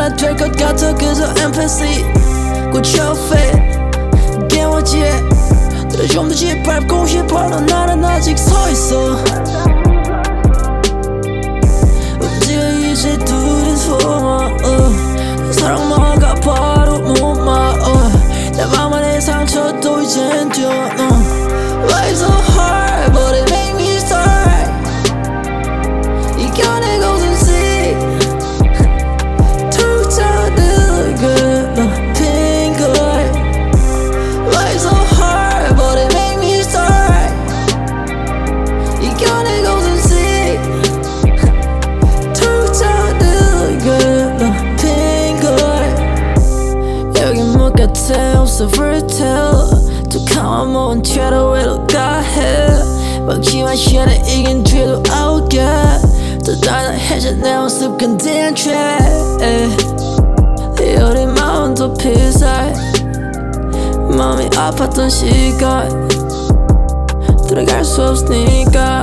안 될 것 같아 그저 NPC 고쳐fe 깨워지에 너를 좀 더 짓밟고 싶어 넌 나는 아직 서있어 움직여 이제 둘이서 사랑마가 바로 못마 내 맘안의 상처도 이젠 줘 Why so hard but it make me start 이겨내고 싶지 툭 쳐도 good pink good Why so hard but it make me start 이겨내고 싶지 툭 쳐도 good pink good 여긴 못 같아 없어 vertell 툭하면 모은 채로 외로가 해 막지만 시간에 이긴 뒤에도 아웃게 더 단단해져 내 모습 건드린 죄 네 어린 마음도 피살 마음이 아팠던 시간 들어갈 수 없으니까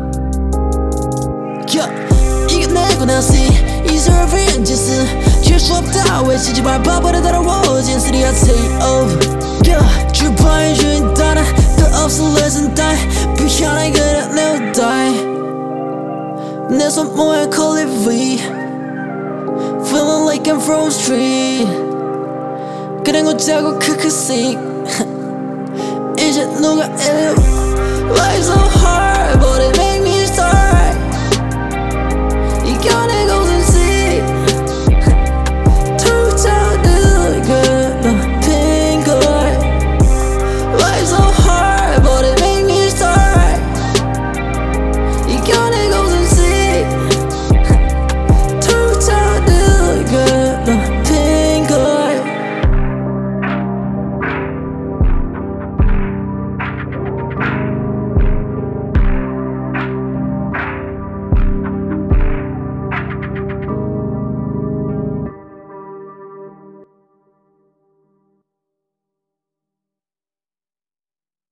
이겨내고 나시 이슬픈 짓은 질 수 없다 외치지 말 바보를 더러워진 소리야 say over 주파의 주인 따라 더 없을래선 die 비현의 그래 never die 내 손모에 collie V Feeling like I'm from street 그냥 웃자고 크크씩 이제 누가 이래 Why so hard but